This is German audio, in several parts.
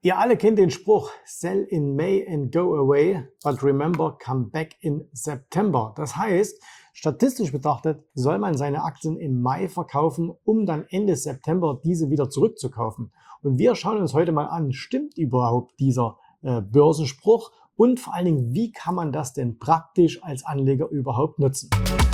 Ihr alle kennt den Spruch, sell in May and go away, but remember, come back in September. Das heißt, statistisch betrachtet soll man seine Aktien im Mai verkaufen, um dann Ende September diese wieder zurückzukaufen. Und wir schauen uns heute mal an, stimmt überhaupt dieser Börsenspruch und vor allen Dingen, wie kann man das denn praktisch als Anleger überhaupt nutzen?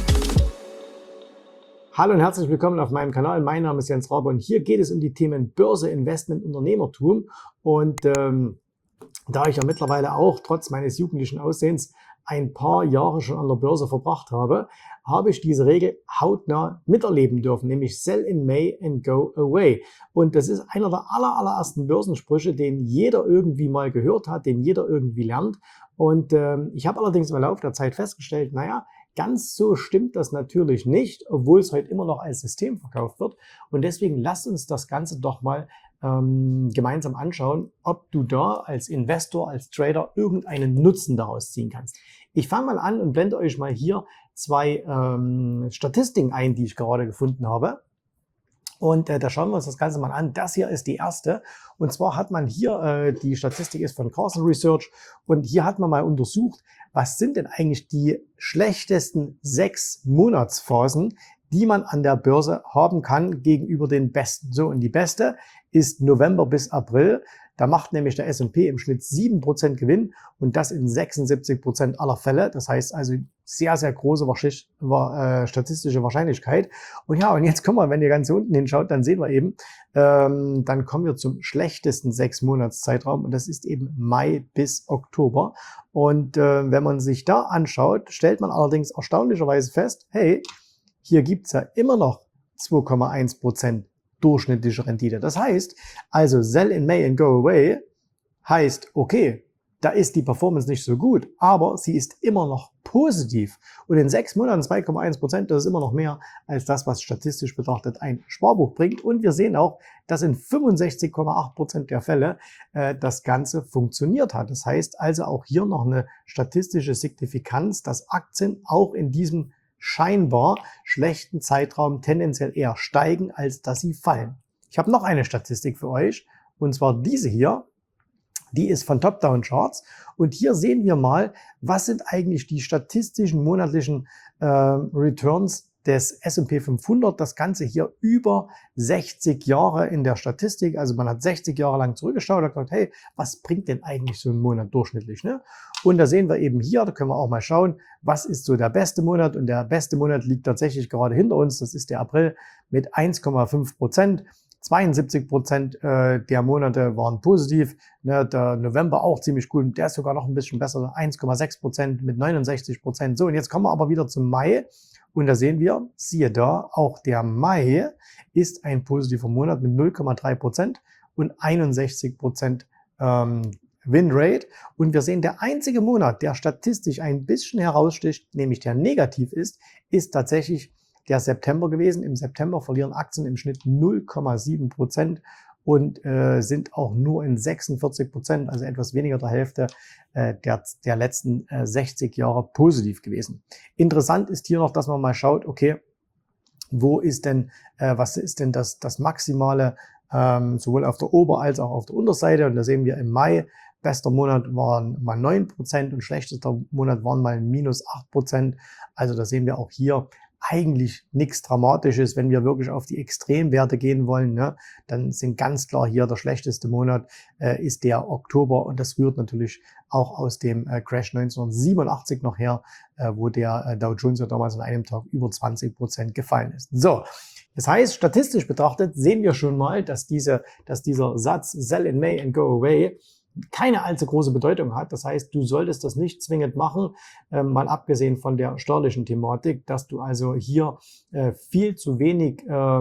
Hallo und herzlich willkommen auf meinem Kanal. Mein Name ist Jens Rabe und hier geht es um die Themen Börse, Investment, Unternehmertum. Und da ich ja mittlerweile auch trotz meines jugendlichen Aussehens ein paar Jahre schon an der Börse verbracht habe, habe ich diese Regel hautnah miterleben dürfen, nämlich sell in May and go away. Und das ist einer der allerersten Börsensprüche, den jeder irgendwie mal gehört hat, den jeder irgendwie lernt. Und ich habe allerdings im Laufe der Zeit festgestellt, naja, ganz so stimmt das natürlich nicht, obwohl es heute immer noch als System verkauft wird. Und deswegen lasst uns das Ganze doch mal gemeinsam anschauen, ob du da als Investor, als Trader irgendeinen Nutzen daraus ziehen kannst. Ich fange mal an und blende euch mal hier zwei Statistiken ein, die ich gerade gefunden habe. Und da schauen wir uns das Ganze mal an. Das hier ist die erste. Und zwar hat man hier, die Statistik ist von Carson Research. Und hier hat man mal untersucht, was sind denn eigentlich die schlechtesten 6 Monatsphasen, die man an der Börse haben kann gegenüber den besten. So, und die beste ist November bis April. Da macht nämlich der S&P im Schnitt 7% Gewinn und das in 76% aller Fälle. Das heißt also sehr, sehr große statistische Wahrscheinlichkeit. Und ja, und jetzt kommen wir, wenn ihr ganz hier unten hinschaut, dann sehen wir eben, dann kommen wir zum schlechtesten 6-Monats-Zeitraum und das ist eben Mai bis Oktober. Und wenn man sich da anschaut, stellt man allerdings erstaunlicherweise fest, hey, hier gibt's ja immer noch 2,1% durchschnittliche Rendite. Das heißt, also sell in May and go away heißt, okay, da ist die Performance nicht so gut, aber sie ist immer noch positiv. Und in 6 Monaten 2,1%, das ist immer noch mehr als das, was statistisch betrachtet ein Sparbuch bringt. Und wir sehen auch, dass in 65,8% der Fälle das Ganze funktioniert hat. Das heißt also auch hier noch eine statistische Signifikanz, dass Aktien auch in diesem scheinbar schlechten Zeitraum tendenziell eher steigen, als dass sie fallen. Ich habe noch eine Statistik für euch, und zwar diese hier. Die ist von Top-Down Charts und hier sehen wir mal, was sind eigentlich die statistischen monatlichen Returns des S&P 500, das Ganze hier über 60 Jahre in der Statistik, also man hat 60 Jahre lang zurückgeschaut und gesagt, hey, was bringt denn eigentlich so ein Monat durchschnittlich, ne? Und da sehen wir eben hier, da können wir auch mal schauen, was ist so der beste Monat, und der beste Monat liegt tatsächlich gerade hinter uns, das ist der April mit 1,5%. 72% der Monate waren positiv, ne, der November auch ziemlich gut, der ist sogar noch ein bisschen besser, 1,6% mit 69%. So, und jetzt kommen wir aber wieder zum Mai und da sehen wir, siehe da, auch der Mai ist ein positiver Monat mit 0,3% und 61% Winrate. Und wir sehen, der einzige Monat, der statistisch ein bisschen heraussticht, nämlich der negativ ist, ist tatsächlich der September gewesen. Im September verlieren Aktien im Schnitt 0,7% und sind auch nur in 46%, also etwas weniger der Hälfte der letzten 60 Jahre positiv gewesen. Interessant ist hier noch, dass man mal schaut, okay, wo ist denn, was ist denn das Maximale, sowohl auf der Ober- als auch auf der Unterseite. Und da sehen wir im Mai, bester Monat waren mal 9% und schlechtester Monat waren mal minus 8%. Also da sehen wir auch hier eigentlich nichts Dramatisches. Wenn wir wirklich auf die Extremwerte gehen wollen, ne, dann sind ganz klar hier der schlechteste Monat ist der Oktober, und das rührt natürlich auch aus dem Crash 1987 noch her, wo der Dow Jones ja damals an einem Tag über 20% gefallen ist. So, das heißt, statistisch betrachtet sehen wir schon mal, dass dieser Satz sell in May and go away keine allzu große Bedeutung hat. Das heißt, du solltest das nicht zwingend machen, mal abgesehen von der steuerlichen Thematik, dass du also hier viel zu wenig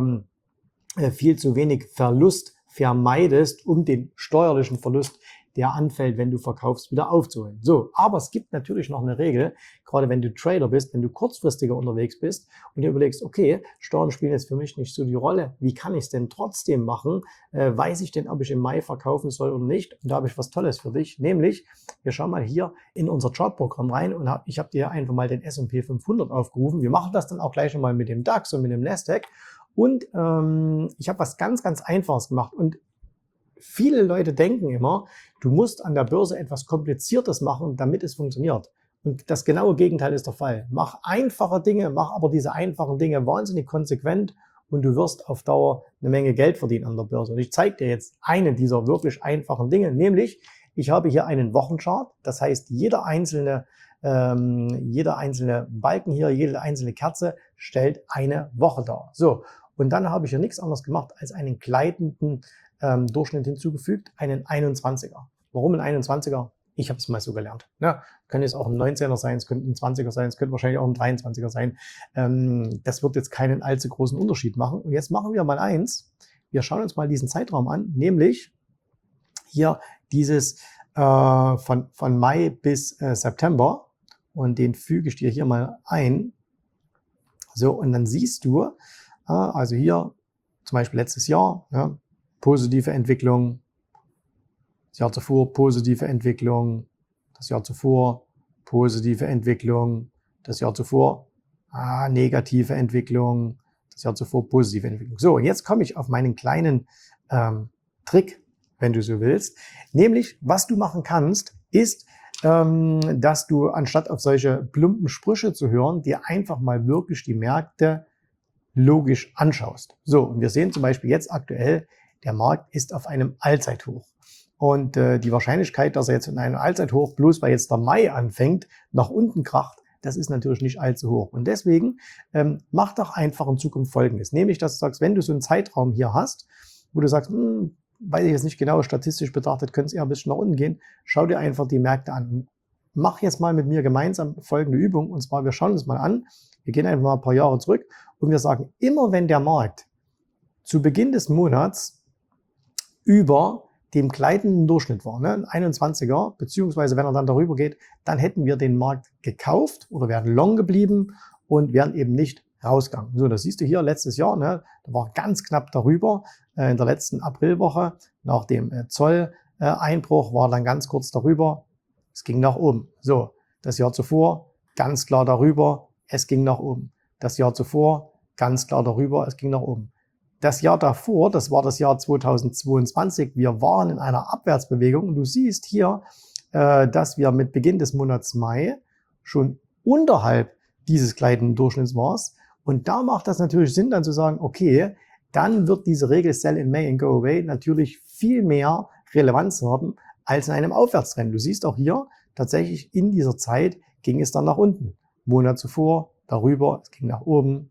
Verlust vermeidest, um den steuerlichen Verlust, der anfällt, wenn du verkaufst, wieder aufzuholen. So, aber es gibt natürlich noch eine Regel, gerade wenn du Trader bist, wenn du kurzfristiger unterwegs bist und dir überlegst, okay, Steuern spielen jetzt für mich nicht so die Rolle, wie kann ich es denn trotzdem machen? Weiß ich denn, ob ich im Mai verkaufen soll oder nicht? Und da habe ich was Tolles für dich, nämlich, wir schauen mal hier in unser Chartprogramm rein und ich habe dir einfach mal den S&P 500 aufgerufen. Wir machen das dann auch gleich nochmal mit dem DAX und mit dem Nasdaq. Und ich habe was ganz, ganz Einfaches gemacht. Und viele Leute denken immer, du musst an der Börse etwas Kompliziertes machen, damit es funktioniert. Und das genaue Gegenteil ist der Fall. Mach einfache Dinge, mach aber diese einfachen Dinge wahnsinnig konsequent und du wirst auf Dauer eine Menge Geld verdienen an der Börse. Und ich zeige dir jetzt eine dieser wirklich einfachen Dinge, nämlich ich habe hier einen Wochenchart. Das heißt, jeder einzelne Balken hier, jede einzelne Kerze stellt eine Woche dar. So, und dann habe ich hier nichts anderes gemacht als einen gleitenden Durchschnitt hinzugefügt, einen 21er. Warum ein 21er? Ich habe es mal so gelernt. Ja, kann jetzt auch ein 19er sein, es könnte ein 20er sein, es könnte wahrscheinlich auch ein 23er sein. Das wird jetzt keinen allzu großen Unterschied machen. Und jetzt machen wir mal eins. Wir schauen uns mal diesen Zeitraum an, nämlich hier dieses von Mai bis September. Und den füge ich dir hier mal ein. So, und dann siehst du, also hier zum Beispiel letztes Jahr, ja, positive Entwicklung, das Jahr zuvor positive Entwicklung, das Jahr zuvor positive Entwicklung, das Jahr zuvor negative Entwicklung, das Jahr zuvor positive Entwicklung. So, und jetzt komme ich auf meinen kleinen Trick, wenn du so willst. Nämlich, was du machen kannst, ist, dass du anstatt auf solche plumpen Sprüche zu hören, dir einfach mal wirklich die Märkte logisch anschaust. So, und wir sehen zum Beispiel jetzt aktuell, der Markt ist auf einem Allzeithoch. Und die Wahrscheinlichkeit, dass er jetzt in einem Allzeithoch, bloß weil jetzt der Mai anfängt, nach unten kracht, das ist natürlich nicht allzu hoch. Und deswegen mach doch einfach in Zukunft Folgendes. Nämlich, dass du sagst, wenn du so einen Zeitraum hier hast, wo du sagst, weiß ich jetzt nicht genau, statistisch betrachtet könnte es eher ein bisschen nach unten gehen, schau dir einfach die Märkte an. Mach jetzt mal mit mir gemeinsam folgende Übung. Und zwar, wir schauen uns mal an, wir gehen einfach mal ein paar Jahre zurück und wir sagen, immer wenn der Markt zu Beginn des Monats über dem gleitenden Durchschnitt war, ne, ein 21er, beziehungsweise wenn er dann darüber geht, dann hätten wir den Markt gekauft oder wären long geblieben und wären eben nicht rausgegangen. So, das siehst du hier letztes Jahr, ne, da war ganz knapp darüber, in der letzten Aprilwoche, nach dem Zolleinbruch war dann ganz kurz darüber, es ging nach oben. So, das Jahr zuvor, ganz klar darüber, es ging nach oben. Das Jahr zuvor, ganz klar darüber, es ging nach oben. Das Jahr davor, das war das Jahr 2022, wir waren in einer Abwärtsbewegung und du siehst hier, dass wir mit Beginn des Monats Mai schon unterhalb dieses gleitenden Durchschnitts waren. Und da macht das natürlich Sinn, dann zu sagen, okay, dann wird diese Regel Sell in May and Go Away natürlich viel mehr Relevanz haben als in einem Aufwärtstrend. Du siehst auch hier, tatsächlich in dieser Zeit ging es dann nach unten. Monat zuvor, darüber, es ging nach oben.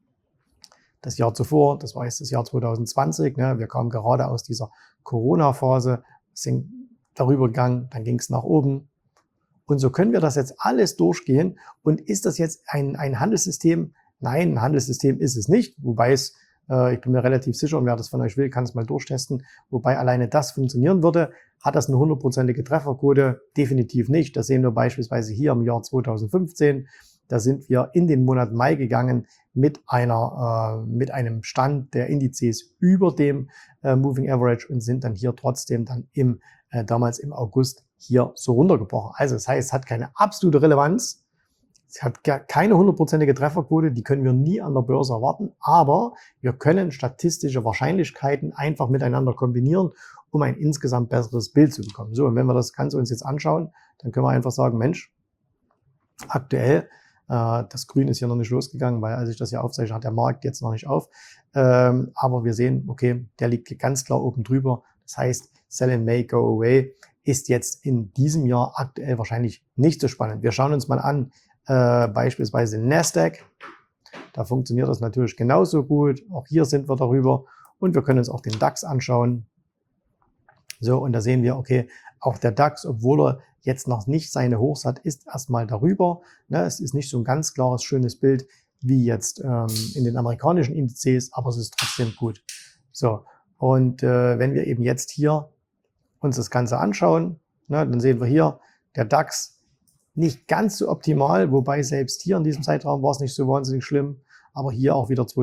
Das Jahr zuvor, das war jetzt das Jahr 2020, ne, wir kamen gerade aus dieser Corona-Phase, sind darüber gegangen, dann ging es nach oben. Und so können wir das jetzt alles durchgehen. Und ist das jetzt ein Handelssystem? Nein, ein Handelssystem ist es nicht, wobei es, ich bin mir relativ sicher, und wer das von euch will, kann es mal durchtesten, wobei alleine das funktionieren würde. Hat das eine 100%ige Trefferquote? Definitiv nicht. Das sehen wir beispielsweise hier im Jahr 2015. Da sind wir in den Monat Mai gegangen mit einem Stand der Indizes über dem Moving Average und sind dann hier trotzdem dann damals im August hier so runtergebrochen. Also das heißt, es hat keine absolute Relevanz. Es hat keine 100%ige Trefferquote, die können wir nie an der Börse erwarten, aber wir können statistische Wahrscheinlichkeiten einfach miteinander kombinieren, um ein insgesamt besseres Bild zu bekommen. So, und wenn wir das Ganze uns jetzt anschauen, dann können wir einfach sagen, Mensch, aktuell, das Grün ist hier noch nicht losgegangen, weil als ich das hier aufzeichne, hat der Markt jetzt noch nicht auf. Aber wir sehen, okay, der liegt ganz klar oben drüber. Das heißt, Sell in May, Go Away ist jetzt in diesem Jahr aktuell wahrscheinlich nicht so spannend. Wir schauen uns mal an, beispielsweise Nasdaq. Da funktioniert das natürlich genauso gut. Auch hier sind wir darüber. Und wir können uns auch den DAX anschauen. So, und da sehen wir, okay, auch der DAX, obwohl er jetzt noch nicht seine Hochs hat, ist erstmal darüber. Ne, es ist nicht so ein ganz klares, schönes Bild wie jetzt in den amerikanischen Indizes, aber es ist trotzdem gut. So, und wenn wir eben jetzt hier uns das Ganze anschauen, ne, dann sehen wir hier, der DAX nicht ganz so optimal, wobei selbst hier in diesem Zeitraum war es nicht so wahnsinnig schlimm, aber hier auch wieder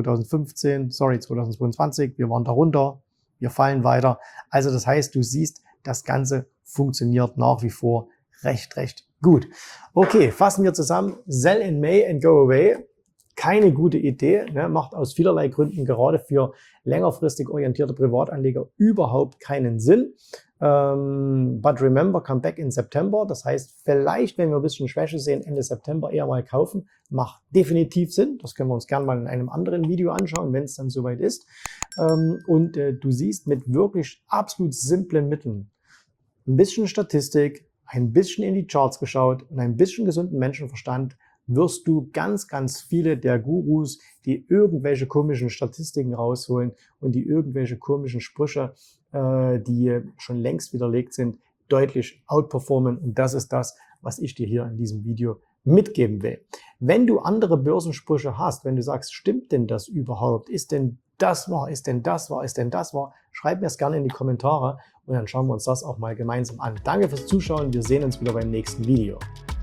2022, wir waren darunter, wir fallen weiter. Also das heißt, du siehst, das Ganze funktioniert nach wie vor recht gut. Okay, fassen wir zusammen. Sell in May and go away keine gute Idee, ne? Macht aus vielerlei Gründen gerade für längerfristig orientierte Privatanleger überhaupt keinen Sinn. But remember, come back in September. Das heißt, vielleicht, wenn wir ein bisschen Schwäche sehen, Ende September eher mal kaufen, macht definitiv Sinn. Das können wir uns gerne mal in einem anderen Video anschauen, wenn es dann soweit ist. Du siehst mit wirklich absolut simplen Mitteln, ein bisschen Statistik, ein bisschen in die Charts geschaut und ein bisschen gesunden Menschenverstand, wirst du ganz, ganz viele der Gurus, die irgendwelche komischen Statistiken rausholen und die irgendwelche komischen Sprüche, die schon längst widerlegt sind, deutlich outperformen. Und das ist das, was ich dir hier in diesem Video mitgeben will. Wenn du andere Börsensprüche hast, wenn du sagst, stimmt denn das überhaupt? Ist denn das wahr? Ist denn das wahr? Ist denn das wahr? Schreib mir es gerne in die Kommentare und dann schauen wir uns das auch mal gemeinsam an. Danke fürs Zuschauen. Wir sehen uns wieder beim nächsten Video.